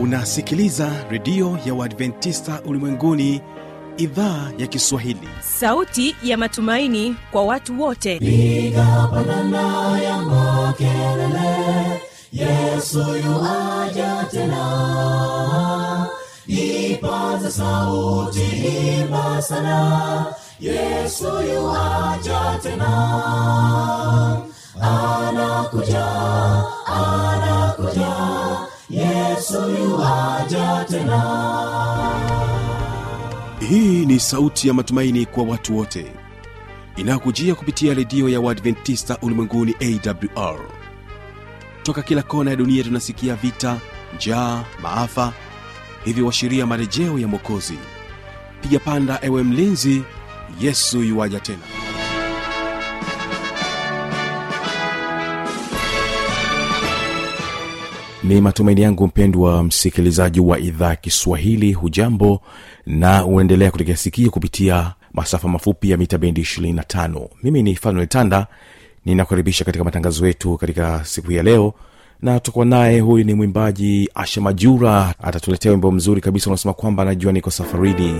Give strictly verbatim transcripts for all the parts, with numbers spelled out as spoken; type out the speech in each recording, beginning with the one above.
Unasikiliza redio ya Waadventista Ulimwenguni, idhaa ya Kiswahili. Sauti ya matumaini kwa watu wote. Piga pandana ya makelele, Yesu yu aja tena. Ipaza sauti, imba sana, Yesu yu aja tena. Anakuja, anakuja, Yesu yu aja tena. Hii ni sauti ya matumaini kwa watu wote, inakujia kupitia redio ya Waadventista Ulimwenguni A W R. Toka kila kona ya dunia tunasikia vita, njaa, maafa, hivyo washiria marejeo ya Mwokozi. Piga panda ewe mlinzi, Yesu yuaja tena. Ni matumaini yangu mpendwa msikilizaji wa idhaa Kiswahili, hujambo na uendelea kutegea sikio kupitia masafa mafupi ya mita bendi ishirini na tano. Mimi ni Fanuel Tanda, ninakukaribisha katika matangazo yetu katika siku ya leo, na tutakuwa naye huyu ni mwimbaji Asha Majura, atatuletea wimbo mzuri kabisa unasema kwamba najua niko safarini.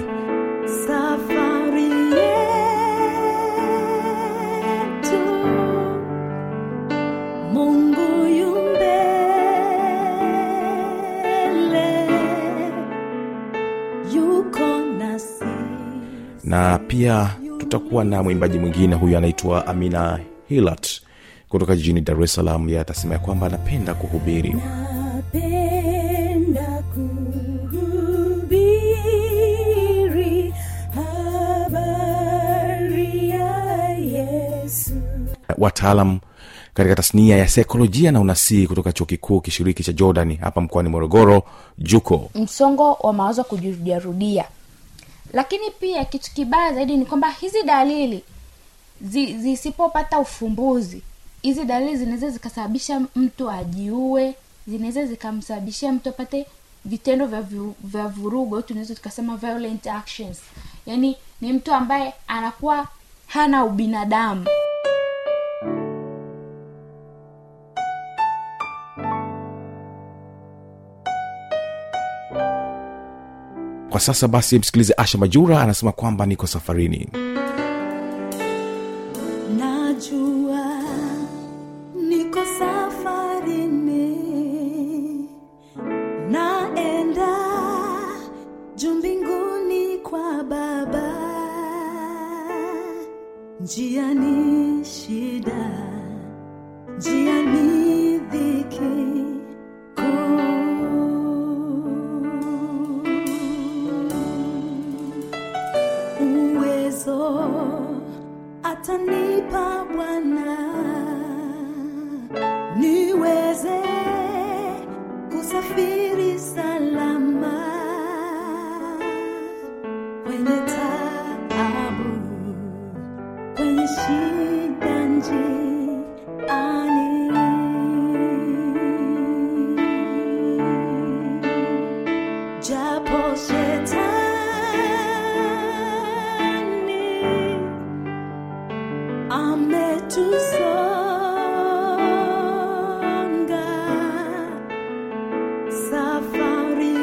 Na pia tutakuwa na mwimbaji mwingine, huyu anaitwa Amina Hilat kutoka jijini Dar es Salaam. Yeye atasema kwamba anapenda kuhubiri. Napenda kuhubiri habari ya Yesu. Wataalam katika tasnia ya saikolojia na unasii kutoka chuo kikuu kishiriki cha Jordan hapa mkoani Morogoro, Juko. Msongo wa mawazo kujirudia. Lakini pia kitu kibaya zaidi ni kwamba hizi dalili zisipopata ufumbuzi, hizi dalili zinaweza zikasababisha mtu ajiue, zinaweza zikamsababishia mtu apate vitendo vya vya vurugo, tunaweza tukasema violent actions. Yaani ni mtu ambaye anakuwa hana ubinadamu. Kwa sasa basi msikilize Asha Majura anasema kwamba niko safarini. Najua niko safarini, naenda juu mbinguni kwa Baba. Njia ni shida, njia ni dhiki, atanipa Bwana niweze kusafiri salama kwenye taabu, kwenye shida njiani. Japo shetani ametusonga, safari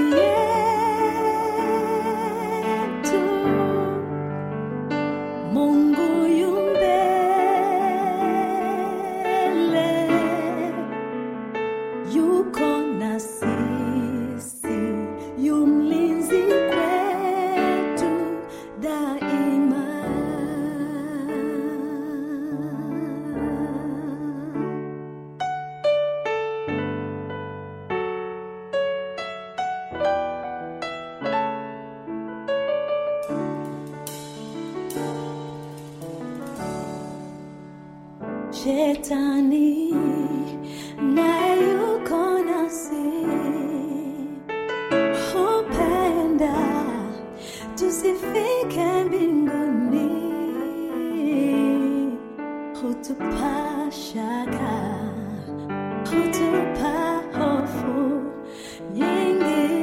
yetu Mungu yu mbele, yuko na sisi, yu mlinzi kwetu daima. Shetani naye yuko nasi, hupenda tusifike mbinguni, hutupa shaka, hutupa hofu nyingi.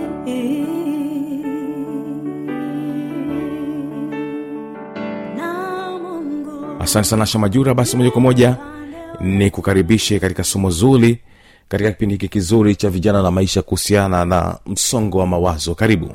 Asante sana Asha Majura. Basi moja kwa moja ni kukaribishe katika somo zuri katika kipindi hiki kizuri cha vijana na maisha kuhusiana na msongo wa mawazo. Karibu.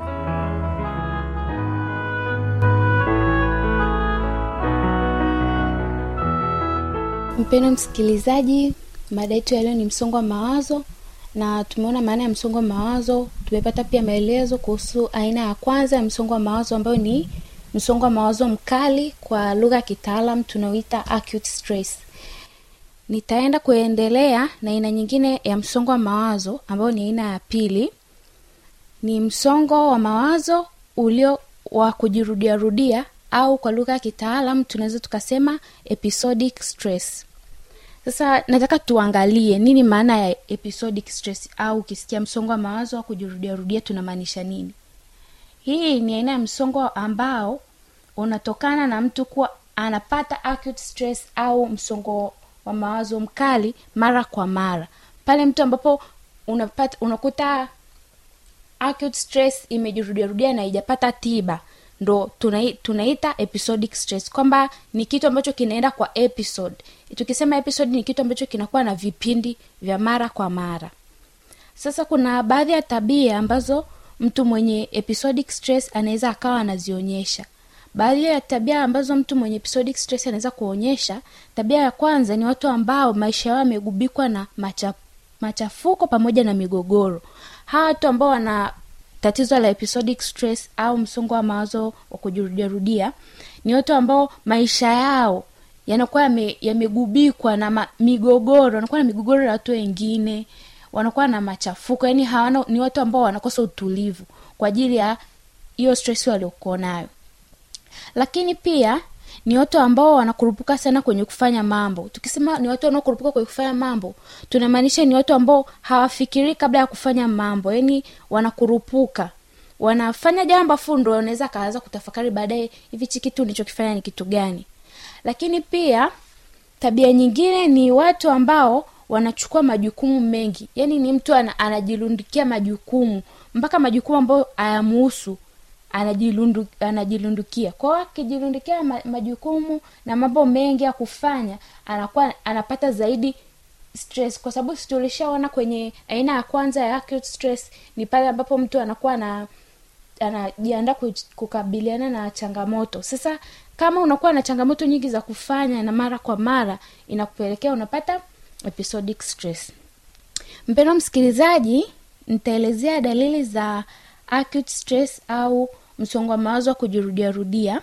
Mpendwa msikilizaji, mada yetu ya leo ni msongo wa mawazo, na tumeona maana ya msongo wa mawazo. Tumepata pia maelezo kuhusu aina ya kwanza ya msongo wa mawazo ambayo ni msongo wa mawazo mkali, kwa lugha ya kitaalamu tunaoita acute stress. Nitaenda kuendelea na aina nyingine ya msongo wa mawazo ambayo ni aina ya pili. Ni msongo wa mawazo ulio wa kujirudia rudia, au kwa lugha ya kitaalamu tunaweza tukasema episodic stress. Sasa nataka tuangalie nini maana ya episodic stress, au ukisikia msongo wa mawazo wa kujirudia rudia tunamaanisha nini. Hii ni aina ya msongo ambao unatokana na mtu kuwa anapata acute stress au msongo wa mawazo mkali mara kwa mara. Pale mtu ambapo unapata unakuta acute stress imejirudia rudia na haijapata tiba, ndo tunai, tunaita episodic stress, kwamba ni kitu ambacho kinaenda kwa episode. Tukisema episode ni kitu ambacho kinakuwa na vipindi vya mara kwa mara. Sasa kuna baadhi ya tabia ambazo mtu mwenye episodic stress anaweza akawa anazionyesha. Baadhi ya tabia ambazo mtu mwenye episodic stress anaweza kuonyesha, tabia ya kwanza ni watu ambao maisha yao yamegubikwa na macha, machafuko pamoja na migogoro. Hawa watu ambao wana tatizo la episodic stress au msongo wa mawazo wa kujirudia rudia ni watu ambao maisha yao yanakuwa yamegubikwa na ma, migogoro, wanakuwa na migogoro ya watu wengine, wanakuwa na machafuko, yani hawana, ni watu ambao wanakosa utulivu kwa ajili ya hiyo stress waliokuwa nayo. Lakini pia ni watu ambao wanakurupuka sana kwenye kufanya mambo. Tukisema ni watu wanaokurupuka kwenye kufanya mambo, tunamaanisha ni watu ambao hawafikiri kabla ya kufanya mambo. Yaani wanakurupuka, wanafanya jambo afu ndio wanaweza kaanza kutafakari baadaye, hivi kitu nilichokifanya ni kitu gani. Lakini pia tabia nyingine ni watu ambao wanachukua majukumu mengi. Yaani ni mtu anajilundikia majukumu, mpaka majukumu ambayo hayamuhusu anajilundu anajilundukia. Kwa hiyo akijilundukia majukumu na mambo mengi ya kufanya, anakuwa anapata zaidi stress, kwa sababu tulishaona kwenye aina ya kwanza ya acute stress ni pale ambapo mtu anakuwa na anajiandaa kukabiliana na changamoto. Sasa kama unakuwa na changamoto nyingi za kufanya na mara kwa mara, inakupelekea unapata episodic stress. Mpendwa msikilizaji, nitaelezea dalili za acute stress au msongo wa mawazo wa kujirudia rudia.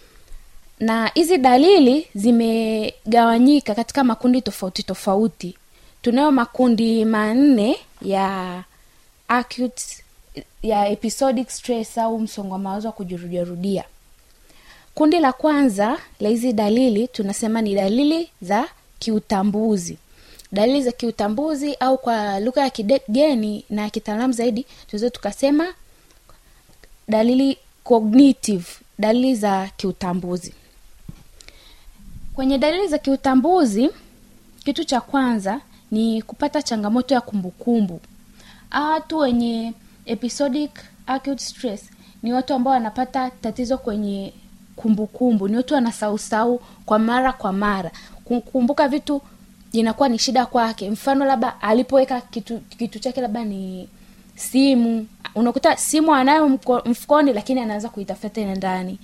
Na hizi dalili zimegawanyika katika makundi tofauti tofauti. Tunayo makundi manne ya acute ya episodic stress au msongo wa mawazo wa kujirudia rudia. Kundi la kwanza la hizi dalili tunasema ni dalili za kiutambuzi. Dalili za kiutambuzi, au kwa lugha ya kigeni na kitaalamu zaidi tunaweza tukasema dalili cognitive, dalili za kiutambuzi. Kwenye dalili za kiutambuzi, kitu cha kwanza ni kupata changamoto ya kumbukumbu. Watu wenye episodic acute stress ni watu ambao wanapata tatizo kwenye kumbukumbu. Ni watu wanasahau kwa mara kwa mara. Kukumbuka vitu inakuwa ni shida kwake. Mfano labda alipoweka kitu kitu chake labda ni simu, unakuta simu anayo mfukoni lakini anaanza kuitafuta tena ndani.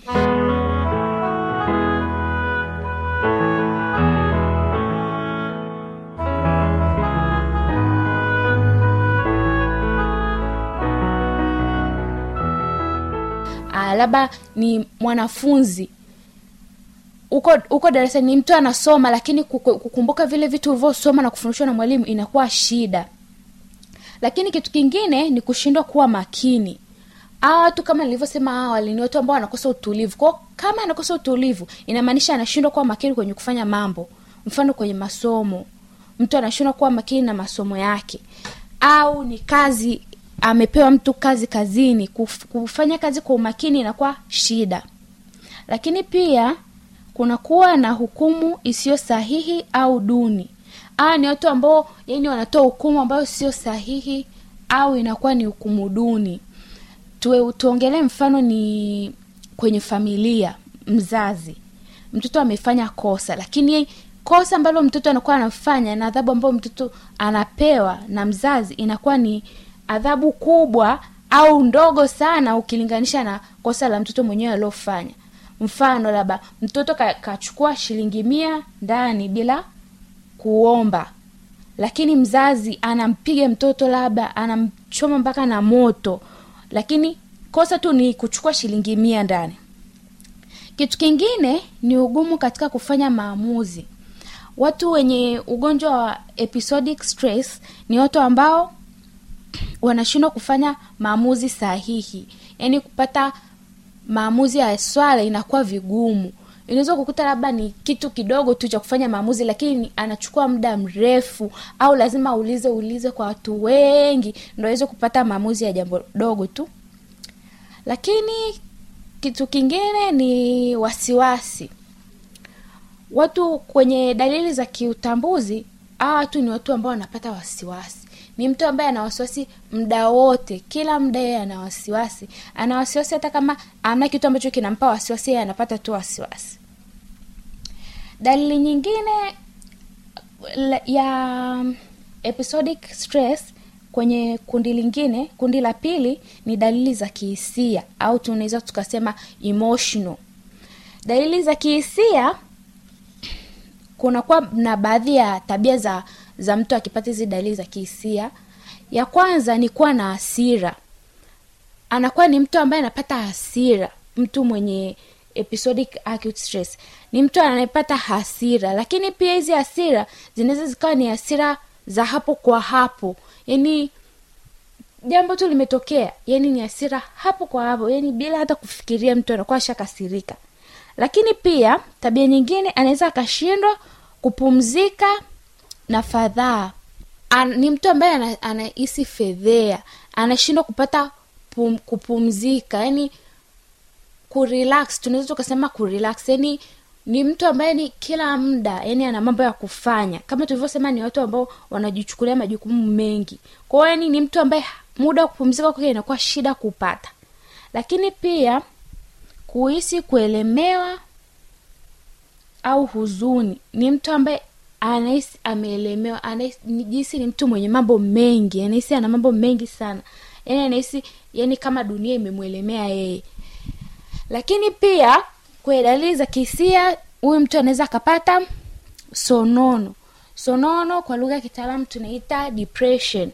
Ah, labda ni mwanafunzi uko uko darasani, ni mtu anasoma lakini kukumbuka vile vitu ulivyosoma na kufundishwa na mwalimu inakuwa shida. Lakini kitu kingine ni kushindwa kuwa makini. Hao watu kama nilivyosema awali ni watu ambao wanakosa utulivu. Kwa kama anakosa utulivu, inamaanisha anashindwa kuwa makini kwenye kufanya mambo. Mfano kwenye masomo, mtu anashindwa kuwa makini na masomo yake. Au ni kazi, amepewa mtu kazi kazini, kufanya kazi kwa umakini inakuwa shida. Lakini pia kuna kuwa na hukumu isiyo sahihi au duni. Ah, ni watu ambao yani wanatoa hukumu ambayo sio sahihi au inakuwa ni hukumu duni. Tuwe tuongelee mfano ni kwenye familia, mzazi. Mtoto amefanya kosa lakini kosa ambalo mtoto anakuwa anafanya na adhabu ambayo mtoto anapewa na mzazi inakuwa ni adhabu kubwa au ndogo sana ukilinganisha na kosa la mtoto mwenyewe aliyofanya. Mfano labda mtoto kachukua ka shilingi mia ndani bila kuomba, lakini mzazi anampiga mtoto, labda anamchoma mpaka na moto, lakini kosa tu ni kuchukua shilingi mia ndani. Kitu kingine ni ugumu katika kufanya maamuzi. Watu wenye ugonjwa wa episodic stress ni watu ambao wanashindwa kufanya maamuzi sahihi. Yaani kupata maamuzi ya swala inakuwa vigumu. Unaweza kukuta labda ni kitu kidogo tu cha kufanya maamuzi, lakini anachukua muda mrefu, au lazima ulize ulize kwa watu wengi ndio aweze kupata maamuzi ya jambo dogo tu. Lakini kitu kingine ni wasiwasi. Watu kwenye dalili za kiutambuzi, hawa watu ni watu ambao wanapata wasiwasi. Ni mtu ambaye ana wasiwasi muda wote, kila muda yeye ana wasiwasi. Ana wasiwasi hata kama hamna kitu ambacho kinampa wasiwasi, yeye anapata tu wasiwasi. Dalili nyingine ya episodic stress kwenye kundi lingine, kundi la pili, ni dalili za kihisia au tunaweza tukasema emotional. Dalili za kihisia, kuna kwa na baadhi ya tabia za za mtu akipata hizo dalili za kihisia. Ya kwanza ni kuwa na hasira. Anakuwa ni mtu ambaye anapata hasira. Mtu mwenye episodic acute stress ni mtu anayepata hasira, lakini pia hizi hasira zinaweza zikawa ni hasira za hapo kwa hapo. Yaani jambo tu limetokea, yaani ni hasira hapo kwa hapo, yaani bila hata kufikiria mtu anakuwa shakasirika. Lakini pia tabia nyingine, anaweza akashindwa kupumzika na fadhaa. An, ni mtu ambaye anahisi fedhea, anashindwa kupata pum, kupumzika, yaani kurelax. Tunaweza tukasema kurelax, yaani ni mtu ambaye ni kila muda, yaani ana mambo ya kufanya. Kama tulivyosema, ni watu ambao wanajichukulia majukumu mengi. Kwa hiyo yaani ni mtu ambaye muda wa kupumzika kwake inakuwa shida kupata. Lakini pia kuhisi kuelemewa au huzuni. Ni mtu ambaye anahisi ameelemewa, anahisi ni mtu mwenye mambo mengi, anahisi ana mambo mengi sana. Yaani anahisi yaani kama dunia imemuelemea yeye. Lakini pia kwa dalili za kihisia, huyu mtu anaweza akapata sonono. Sonono kwa lugha ya kitaalamu tunaita depression.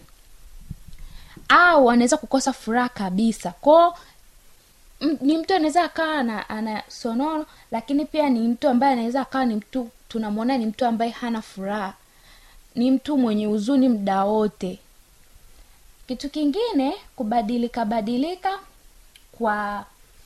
Au anaweza kukosa furaha kabisa. Kwa m- ni mtu anaweza akawa ana, ana sonono, lakini pia ni mtu ambaye anaweza akawa ni mtu tunamwona ni mtu ambaye hana furaha. Ni mtu mwenye huzuni muda wote. Kitu kingine, kubadilika badilika kwa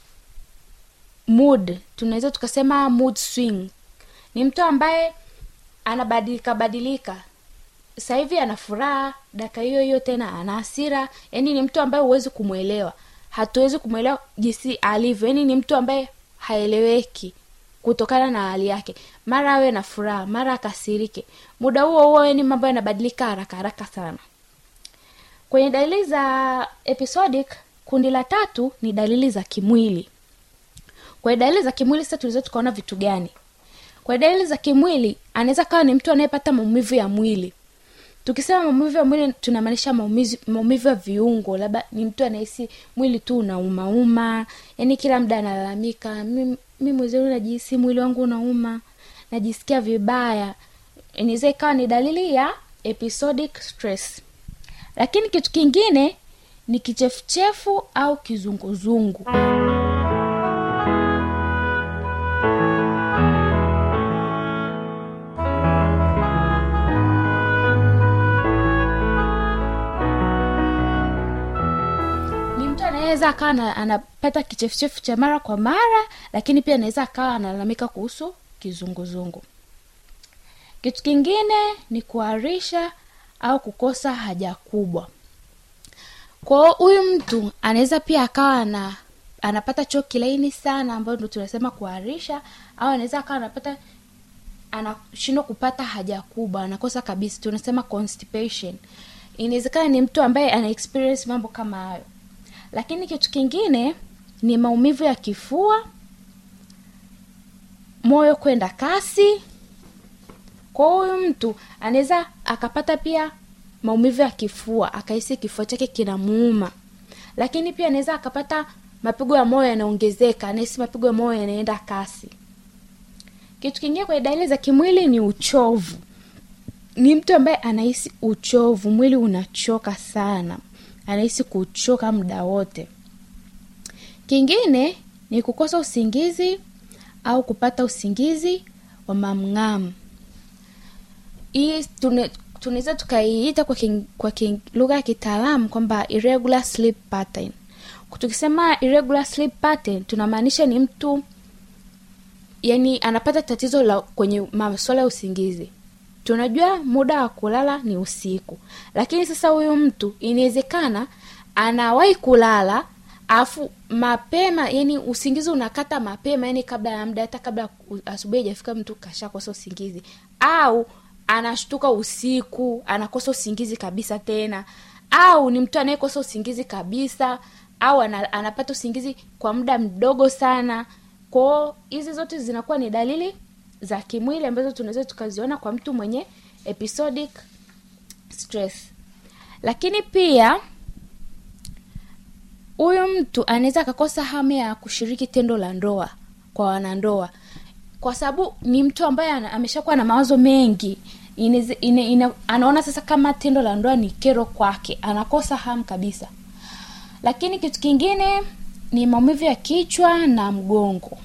mood. Tunaweza tukasema mood swing. Ni mtu ambaye anabadilika badilika. Sasa hivi ana furaha, dakika hiyo hiyo tena ana hasira. Yaani ni mtu ambaye huwezi kumuelewa. Hatuwezi kumuelewa jinsi alivyo. Yaani ni mtu ambaye haeleweki kutokana na hali yake. Mara awe na furaha, mara akasirike. Muda huo huo yaani mambo yanabadilika haraka haraka sana. Kwenye dalili za episodic, kundi la tatu ni dalili za kimwili. Kwa dalili za kimwili sasa tulizo tukaona vitu gani? Kwa dalili za kimwili, anaweza kawa ni mtu anayepata maumivu ya mwili. Tukisema maumivu ya mwili tunamaanisha maumivu maumivu ya viungo. Labda ni mtu anahisi mwili tu unauma uma, yaani kila muda analalamika, mimi mimi mwezenu najihisi mwili wangu unauma, najisikia vibaya. Inaweza ikawa ni dalili ya episodic stress. Lakini kitu kingine ni kichefuchefu au kizunguzungu. Anaweza akawa anapata kichefuchefu cha mara kwa mara, lakini pia anaweza akawa analalamika kuhusu kizunguzungu. Kitu kingine ni kuharisha au kukosa haja kubwa. Kwa huyu mtu anaweza pia akawa ana anapata choo kilaini sana, ambayo ndio tunasema kuharisha, au anaweza akawa anapata anashindwa kupata haja kubwa, anakosa kabisa, tunasema constipation. Inawezekana ni mtu ambaye ana experience mambo kama hayo. Lakini kitu kingine ni maumivu ya kifua, moyo kwenda kasi, Kwa huyu mtu anaweza akapata pia maumivu ya kifua, akahisi kifua chake kinamuuma. Lakini pia anaweza akapata mapigo ya moyo yanaongezeka, anahisi mapigo ya moyo yanaenda kasi. Kitu kingine kwa dalili za kimwili ni uchovu. Ni mtu ambaye anahisi uchovu, mwili unachoka sana, anahisi kuchoka muda wote. Kingine ni kukosa usingizi au kupata usingizi wa mamng'amu. Hii tunaweza tukaiita kwa king, kwa king, lugha ya kitaalamu kwamba irregular sleep pattern. Tukisema irregular sleep pattern tunamaanisha ni mtu yani anapata tatizo la kwenye masuala ya usingizi. Tunajua muda wa kulala ni usiku, lakini sasa huyu mtu inawezekana anawahi kulala afu mapema, yani usingizi unakata mapema, yani kabla ya muda, hata kabla asubuhi haijafika mtu kashakosa usingizi, au anashtuka usiku anakosa usingizi kabisa tena, au ni mtu anayekosa usingizi kabisa, au anapata usingizi kwa muda mdogo sana. Kwa hizi zote zinakuwa ni dalili za kimwili ambazo tunaweza tukaziona kwa mtu mwenye episodic stress. Lakini pia huyu mtu anaweza akakosa hamu ya kushiriki tendo la ndoa kwa wanandoa, kwa sababu ni mtu ambaye ameshakuwa na mawazo mengi. Ine, ine, ine, anaona sasa kama tendo la ndoa ni kero kwake, anakosa hamu kabisa. Lakini kitu kingine ni maumivu ya kichwa na mgongo.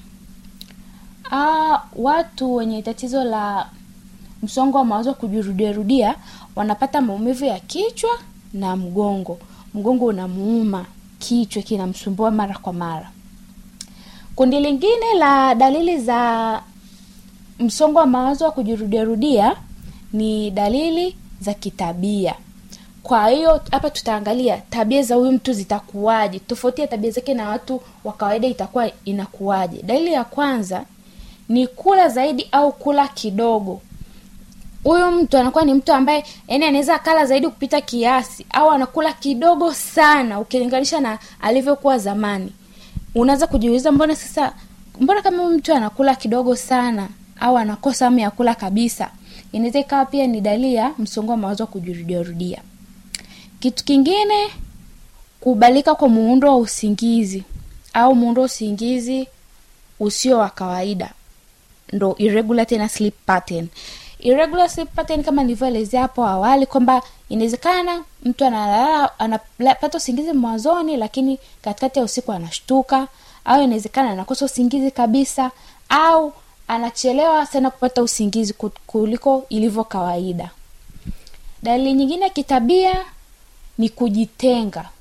Ah, watu wenye tatizo la msongo wa mawazo kujirudia rudia wanapata maumivu ya kichwa na mgongo. Mgongo unamuuma, kichwa kinamsumbua mara kwa mara. Kundi lingine la dalili za msongo wa mawazo wa kujirudia rudia ni dalili za kitabia. Kwa hiyo hapa tutaangalia tabia za huyu mtu zitakuwaje, tofauti ya tabia zake na watu wa kawaida itakuwa inakuwaje. Dalili ya kwanza ni kula zaidi au kula kidogo. Huyu mtu anakuwa ni mtu ambaye yani anaweza kula zaidi kupita kiasi, au anakula kidogo sana ukilinganisha na alivyokuwa zamani. Unaweza kujiuliza mbona sasa mbona kama mtu anakula kidogo sana au anakosa hamu ya kula kabisa? Inaweza ikawa pia ni dalili ya msongo wa mawazo kujirudia rudia. Kitu kingine, kubalika kwa muundo wa usingizi au muundo wa usingizi usio wa kawaida, ndo irregular tena sleep pattern. Irregular sleep pattern kama nilivyoelezea hapo awali kwamba inawezekana mtu analala anapata usingizi mwanzoni, lakini katikati ya usiku anashtuka, au inawezekana anakosa usingizi kabisa, au anachelewa sana kupata usingizi kuliko ilivyo kawaida. Dalili nyingine ya kitabia ni kujitenga.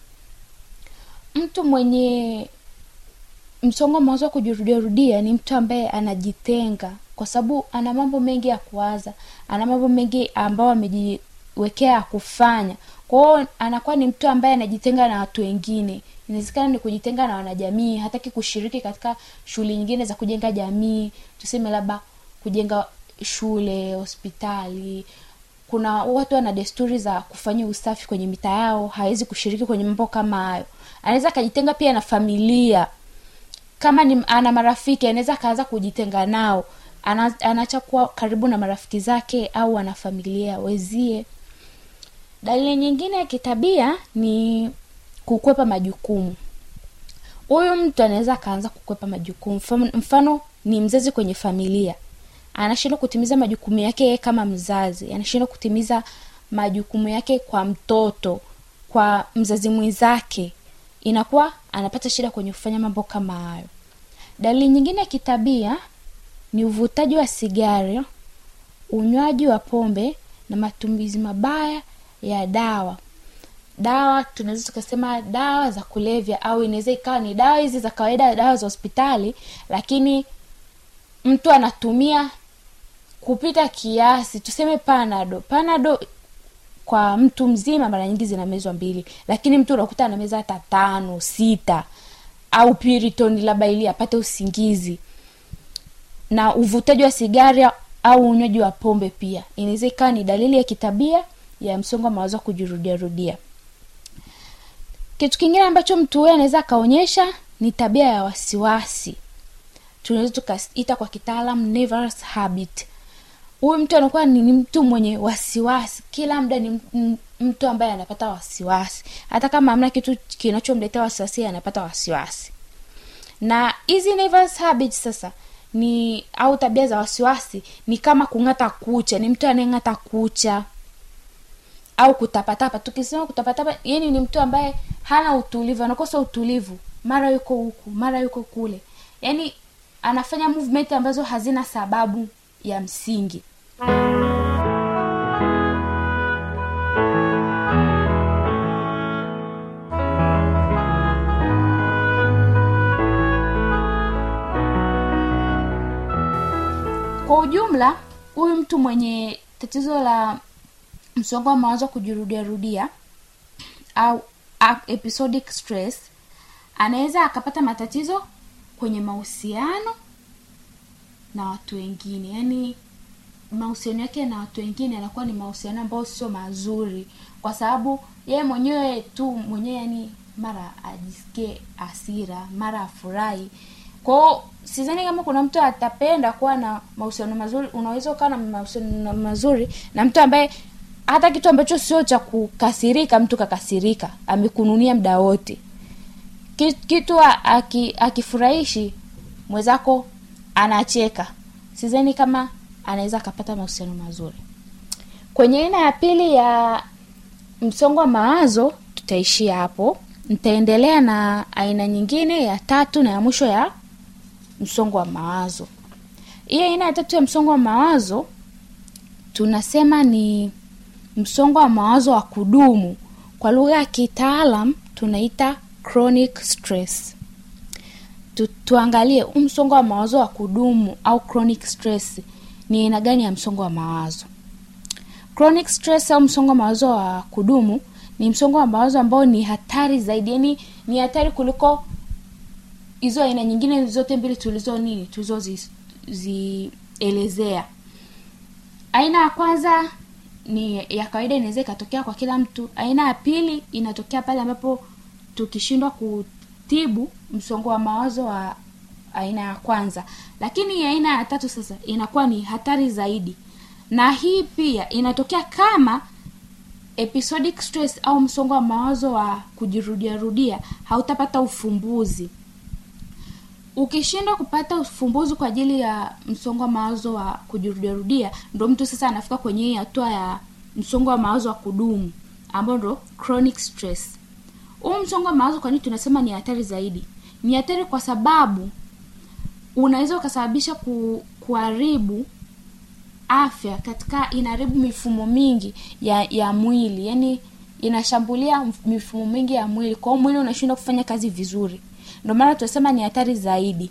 Mtu mwenye msongo wa mawazo kujirudia rudia ni mtu ambaye anajitenga kwa sababu ana mambo mengi ya kuwaza, ana mambo mengi ambao amejiwekea kufanya. Kwa hiyo anakuwa ni mtu ambaye anajitenga na watu wengine. Inawezekana ni kujitenga na wanajamii, hataki kushiriki katika shughuli nyingine za kujenga jamii, tuseme labda kujenga shule, hospitali. Kuna watu wana desturi za kufanya usafi kwenye mitaa yao, hawezi kushiriki kwenye mambo kama hayo. Anaweza kujitenga pia na familia. Kama ni ana marafiki, anaweza kaanza kujitenga nao. Ana, anaacha kuwa karibu na marafiki zake au ana familia wezie. Dalili nyingine ya kitabia ni kukwepa majukumu. Huyu mtu anaweza kaanza kukwepa majukumu. Mfano ni mzazi kwenye familia, anashindwa kutimiza majukumu yake kama mzazi, anashindwa kutimiza majukumu yake kwa mtoto, kwa mzazi mwenzake, inakuwa anapata shida kwenye kufanya mambo kama hayo. Dalili nyingine ya kitabia ni uvutaji wa sigara, unywaji wa pombe na matumizi mabaya ya dawa. Dawa tunaweza tukasema dawa za kulevya, au inaweza ikawa ni dawa hizi za kawaida, dawa za hospitali, lakini mtu anatumia kupita kiasi. Tuseme Panado. Panado kwa mtu mzima mara nyingi zinamezwa mbili, lakini mtu unakuta anameza hata tano, sita, au Piriton labda ili apate usingizi. Na uvutaji wa sigara au unywaji wa pombe pia inaweza ikawa ni dalili ya kitabia ya msongo wa mawazo kujirudia rudia. Kitu kingine ambacho mtu huyo anaweza kaonyesha ni tabia ya wasiwasi. Tunaweza tukaita kwa kitaalamu nervous habit. huyu mtu anakuwa ni, ni mtu mwenye wasiwasi kila muda, ni mtu ambaye anapata wasiwasi hata kama hamna kitu kinachomletea wasiwasi, anapata wasiwasi. Na hizi nervous habits sasa ni au tabia za wasiwasi ni kama kungata kucha, ni mtu anayengata kucha au kutapatapa. Tukisema kutapatapa, yani ni mtu ambaye hana utulivu, anakosa utulivu, mara yuko huku mara yuko kule, yani anafanya movement ambazo hazina sababu ya msingi. Kwa ujumla, huyu mtu mwenye tatizo la msongo wa mawazo kujirudia rudia au episodic stress anaweza akapata matatizo kwenye mahusiano na watu wengine. Yani mahusiano yake na watu wengine yanakuwa ni mahusiano ambayo sio mazuri, kwa sababu yeye mwenyewe tu mwenyewe yani mara ajisikie hasira, mara afurahi. Kwa sidhani kama kuna mtu atapenda kuwa na mahusiano mazuri. Unaweza kuwa na mahusiano mazuri na mtu ambaye hata kitu ambacho sio cha kukasirika mtu kakasirika, amekununia muda wote. Kitu akifurahishi mwenzako anacheka. Sidhani kama anaweza kupata mahusiano mazuri. Kwenye aina ya pili ya msongo wa mawazo tutaishia hapo. Nitaendelea na aina nyingine ya tatu na ya mwisho ya msongo wa mawazo. Hii aina ya tatu ya msongo wa mawazo tunasema ni msongo wa mawazo wa kudumu. Kwa lugha ya kitaalam tunaita chronic stress. Tu, tuangalie msongo wa mawazo wa kudumu au chronic stress ni aina gani ya msongo wa mawazo. Chronic stress au msongo wa mawazo wa kudumu ni msongo wa mawazo ambao ni hatari zaidi, yani ni hatari kuliko hizo aina nyingine zote mbili tulizo nini tulizozielezea. Aina ya kwanza ni ya kawaida, inaweza ikatokea kwa kila mtu. Aina ya pili inatokea pale ambapo tukishindwa kutibu msongo wa mawazo wa aina ya kwanza. Lakini aina ya tatu sasa inakuwa ni hatari zaidi, na hii pia inatokea kama episodic stress au msongo wa mawazo wa kujirudia rudia hautapata ufumbuzi. Ukishindwa kupata ufumbuzi kwa ajili ya msongo wa mawazo wa kujirudia rudia, ndio mtu sasa anafika kwenye hatua ya msongo wa mawazo wa kudumu ambao ndio chronic stress. Huu msongo wa mawazo kwa nini tunasema ni hatari zaidi? Ni hatari kwa sababu unaweza ukasababisha ku, kuharibu afya katika, inaharibu mifumo mingi ya ya mwili. Yani inashambulia mifumo mingi ya mwili, kwa hiyo mwili unashindwa kufanya kazi vizuri. Ndio maana tunasema ni hatari zaidi.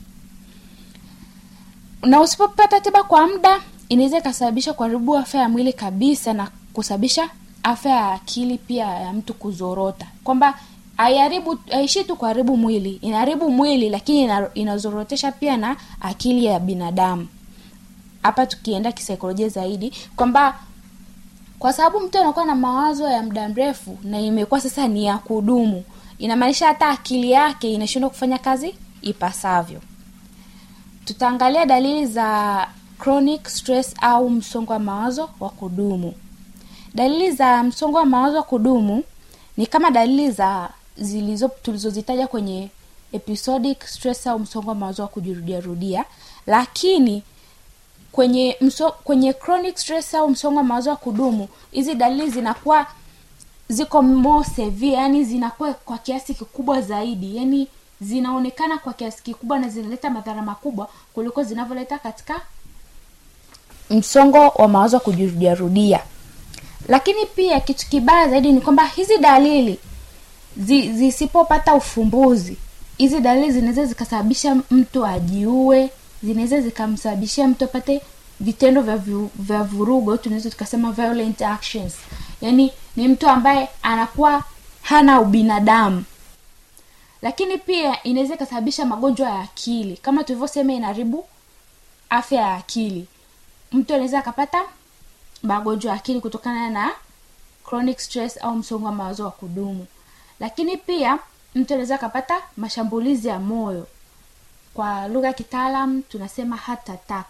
Na usipopata tiba kwa muda inaweza kusababisha kuharibu afya ya mwili kabisa na kusababisha afya ya akili pia ya mtu kuzorota. Kwamba haiharibu haishi tu kuharibu mwili, inaharibu mwili lakini inazorotesha pia na akili ya binadamu. Hapa tukienda kisaikolojia zaidi kwamba kwa sababu mtu anakuwa na mawazo ya muda mrefu na imekuwa sasa ni ya kudumu, inamaanisha hata akili yake inashindwa kufanya kazi ipasavyo. Tutaangalia dalili za chronic stress au msongo wa mawazo wa kudumu. Dalili za msongo wa mawazo wa kudumu ni kama dalili za zilizo tulizozitaja kwenye episodic stress au msongo wa mawazo wa kujirudia rudia, lakini kwenye mso, kwenye chronic stress au msongo wa mawazo wa kudumu hizi dalili zinakuwa ziko more severe, yani zinakuwa kwa kiasi kikubwa zaidi, yani zinaonekana kwa kiasi kikubwa na zinaleta madhara makubwa kuliko zinavyoleta katika msongo wa mawazo wa kujirudia rudia. Lakini pia kitu kibaya zaidi ni kwamba hizi dalili zisipopata ufumbuzi, hizi dalili zinaweza zikasababisha mtu ajiue, zinaweza zikamsababishia mtu apate vitendo vya vya vurugo, tunaweza tukasema violent actions. Yani ni mtu ambaye anakuwa hana ubinadamu. Lakini pia inaweza kusababisha magonjwa ya akili, kama tulivyosema inaharibu afya ya akili. Mtu anaweza akapata magonjwa ya akili kutokana na chronic stress au msongo wa mawazo wa kudumu. Lakini pia mtu anaweza akapata mashambulizi ya moyo, kwa lugha ya kitaalamu tunasema heart attack.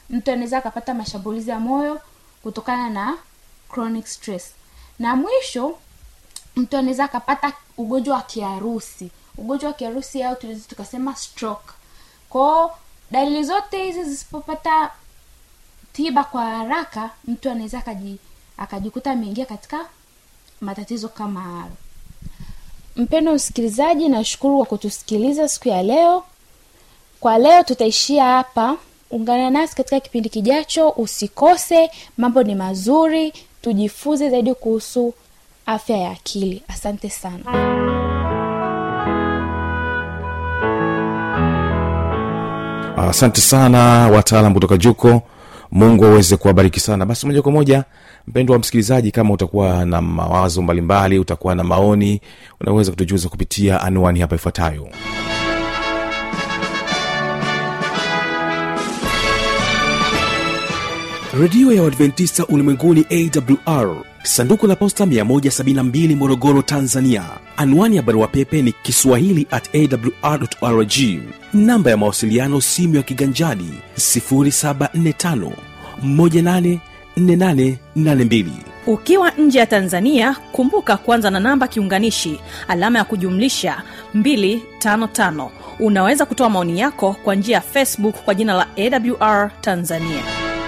mtu anaweza akapata mashambulizi ya moyo kutokana na chronic stress. Na mwisho mtu anaweza akapata ugonjwa wa kiharusi. Ugonjwa wa kiharusi au tunaweza tukasema stroke. Kwa dalili zote hizi zisipopata tiba kwa haraka, mtu anaweza akaji akajikuta ameingia katika matatizo kama hayo. Mpendwa msikilizaji, nashukuru kwa kutusikiliza siku ya leo. Kwa leo tutaishia hapa. Ungana nasi katika kipindi kijacho, usikose. Mambo ni mazuri, tujifunze zaidi kuhusu afya ya akili. Asante sana. Asante sana wataalamu kutoka Juko. Mungu aweze kuwabariki sana. Basi moja kwa moja, mpendwa wa msikilizaji, kama utakuwa na mawazo mbalimbali, utakuwa na maoni, unaweza kutujuza kupitia anwani hapa ifuatayo. Radio ya Adventista Ulimwenguni A W R, sanduku la posta mia moja sabini na mbili Morogoro, Tanzania. Anwani ya barua pepe ni kiswahili at a w r dot org. Namba ya mawasiliano simu ya kiganjani sifuri saba nne tano moja nane nne nane nane mbili. Ukiwa nje ya Tanzania, kumbuka kwanza na namba kiunganishi alama ya kujumlisha mbili tano tano. Unaweza kutoa maoni yako kwa njia ya Facebook kwa jina la A W R Tanzania.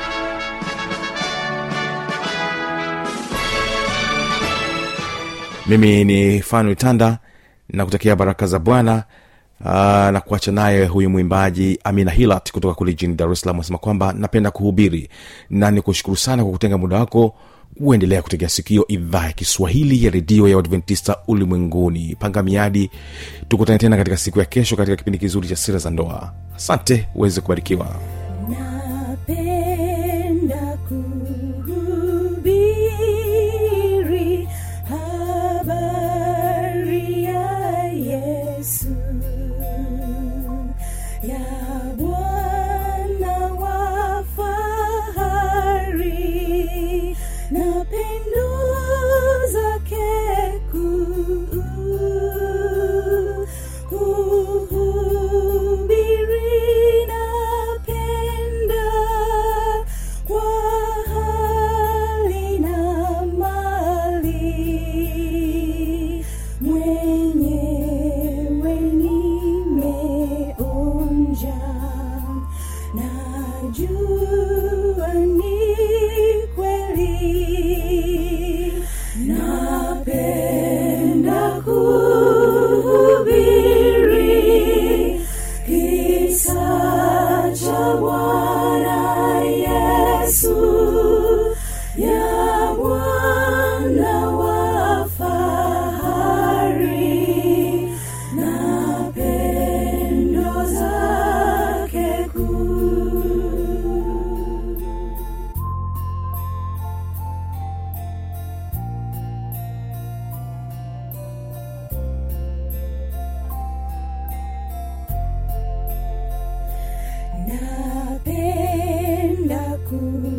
Mimi ni Fano Itanda, na kutakia baraka za Bwana. Aa, na kuacha naye huyu mwimbaji Amina Hilat kutoka kule jijini Dar es Salaam, anasema kwamba napenda kuhubiri. Na nikushukuru sana kwa kutenga muda wako kuendelea kutegea sikio idhaa ya Kiswahili ya Radio ya Adventista Ulimwenguni. Panga miadi, tukutane tena katika siku ya kesho katika kipindi kizuri cha Siri za Ndoa. Asante, uweze kubarikiwa. Napenda kuhubiri habari ya Yesu, ya Bwana wa fahari na pendo zake kuu. Kuhubiri napenda kwa hali na mali, mwenyewe nimeonja, najua ni kweli. Napenda kuhubiri kisa cha Bwana Yesu, ya Bwana wa fahari na pendo zake kuu. Napenda ku